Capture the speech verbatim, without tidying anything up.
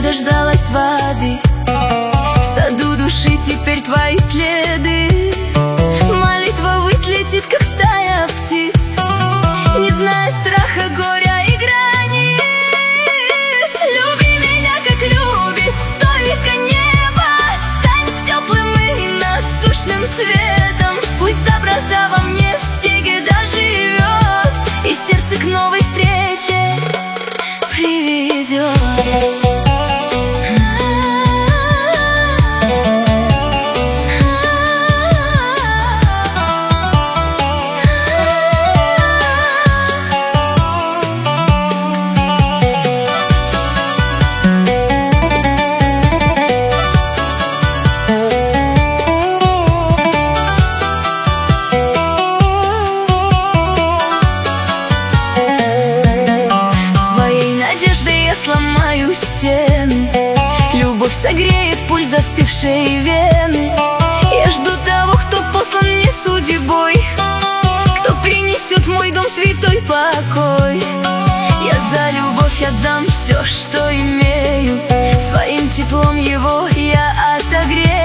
дождалась воды. В саду души теперь твои следы. Молитва ввысь летит, как стая птиц, не зная страха, горя и границ. Люби меня, как любит только небо. Стань теплым и насущным светом. Пусть доброта во мне всегда живет и сердце к новой встрече приведет. Сломаю стены, любовь согреет пульс застывшей вены. Я жду того, кто послан мне судьбой, кто принесет в мой дом святой покой. Я за любовь отдам все, что имею, своим теплом его я отогрею.